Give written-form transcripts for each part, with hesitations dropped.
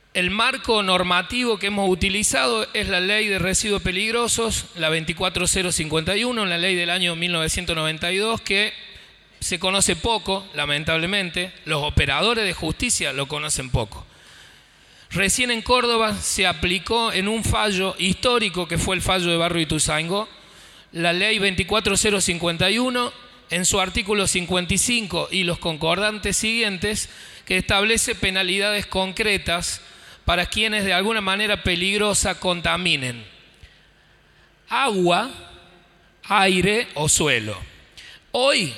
El marco normativo que hemos utilizado es la Ley de Residuos Peligrosos, la 24051, la ley del año 1992, que se conoce poco, lamentablemente. Los operadores de justicia lo conocen poco. Recién en Córdoba se aplicó en un fallo histórico, que fue el fallo de Barrio Ituzaingó, la Ley 24051, en su artículo 55 y los concordantes siguientes, que establece penalidades concretas para quienes de alguna manera peligrosa contaminen agua, aire o suelo. Hoy,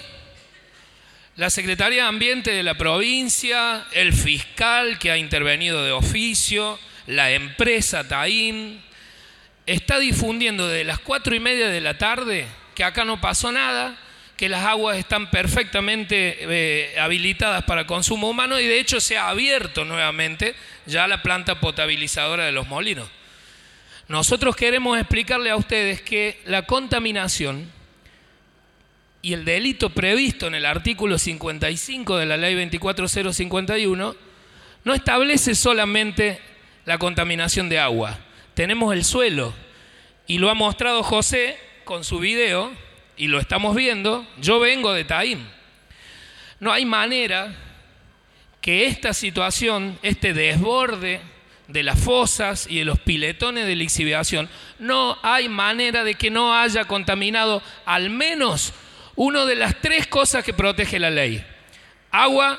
la Secretaría de Ambiente de la provincia, el fiscal que ha intervenido de oficio, la empresa Taim, está difundiendo desde las 4:30 de la tarde que acá no pasó nada, que las aguas están perfectamente habilitadas para consumo humano, y de hecho se ha abierto nuevamente ya la planta potabilizadora de Los Molinos. Nosotros queremos explicarle a ustedes que la contaminación y el delito previsto en el artículo 55 de la Ley 24051 no establece solamente la contaminación de agua. Tenemos el suelo, y lo ha mostrado José con su video, y lo estamos viendo. Yo vengo de Taim. No hay manera que esta situación, este desborde de las fosas y de los piletones de lixiviación, no hay manera de que no haya contaminado al menos una de las 3 cosas que protege la ley: agua,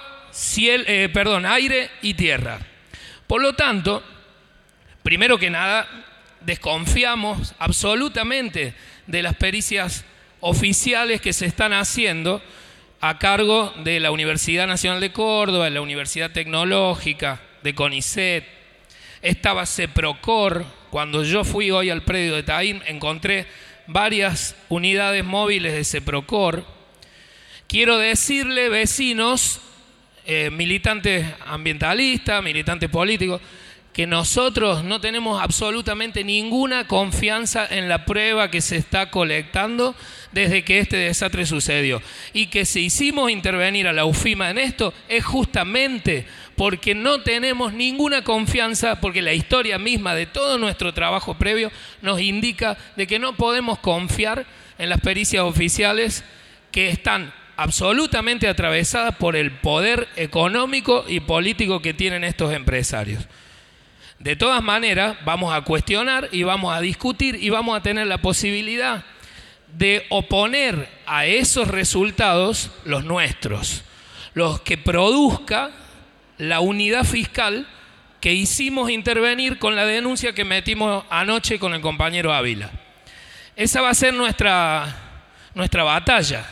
aire y tierra. Por lo tanto, primero que nada, desconfiamos absolutamente de las pericias oficiales que se están haciendo a cargo de la Universidad Nacional de Córdoba, de la Universidad Tecnológica, de CONICET. Estaba CEPROCOR. Cuando yo fui hoy al predio de Taim, encontré varias unidades móviles de CEPROCOR. Quiero decirle, vecinos, militantes ambientalistas, militantes políticos, que nosotros no tenemos absolutamente ninguna confianza en la prueba que se está colectando desde que este desastre sucedió. Y que si hicimos intervenir a la UFIMA en esto es justamente porque no tenemos ninguna confianza, porque la historia misma de todo nuestro trabajo previo nos indica de que no podemos confiar en las pericias oficiales, que están absolutamente atravesadas por el poder económico y político que tienen estos empresarios. De todas maneras, vamos a cuestionar y vamos a discutir y vamos a tener la posibilidad de oponer a esos resultados los nuestros, los que produzca la unidad fiscal que hicimos intervenir con la denuncia que metimos anoche con el compañero Ávila. Esa va a ser nuestra batalla.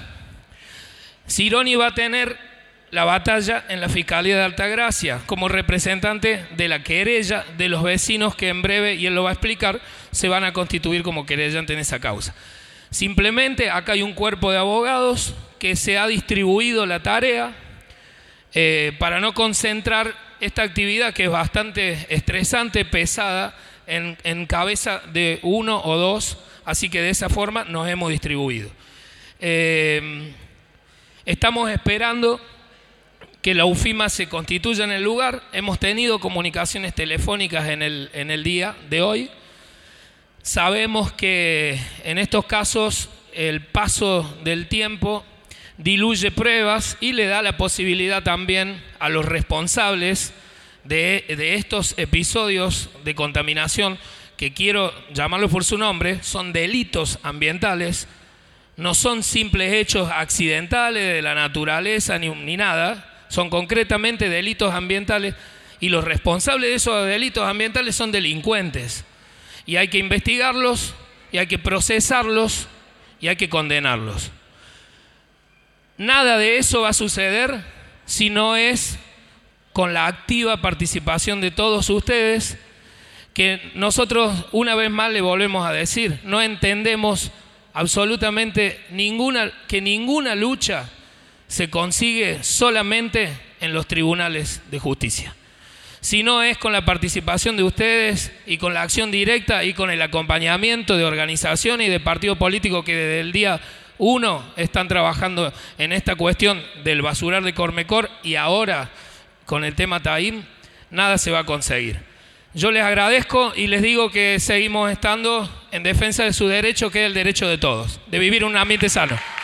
Sironi va a tener la batalla en la Fiscalía de Altagracia como representante de la querella de los vecinos que en breve, y él lo va a explicar, se van a constituir como querellantes en esa causa. Simplemente acá hay un cuerpo de abogados que se ha distribuido la tarea para no concentrar esta actividad, que es bastante estresante, pesada, en cabeza de 1 o 2, así que de esa forma nos hemos distribuido. Estamos esperando que la UFIMA se constituya en el lugar. Hemos tenido comunicaciones telefónicas en el día de hoy. Sabemos que en estos casos el paso del tiempo diluye pruebas y le da la posibilidad también a los responsables de estos episodios de contaminación, que quiero llamarlos por su nombre, son delitos ambientales, no son simples hechos accidentales de la naturaleza ni nada. Son concretamente delitos ambientales, y los responsables de esos delitos ambientales son delincuentes. Y hay que investigarlos, y hay que procesarlos, y hay que condenarlos. Nada de eso va a suceder si no es con la activa participación de todos ustedes, que nosotros, una vez más le volvemos a decir, no entendemos absolutamente que ninguna lucha se consigue solamente en los tribunales de justicia, sino es con la participación de ustedes y con la acción directa y con el acompañamiento de organizaciones y de partidos políticos que desde el día 1 están trabajando en esta cuestión del basural de Cormecor, y ahora con el tema Taim, nada se va a conseguir. Yo les agradezco y les digo que seguimos estando en defensa de su derecho, que es el derecho de todos, de vivir en un ambiente sano.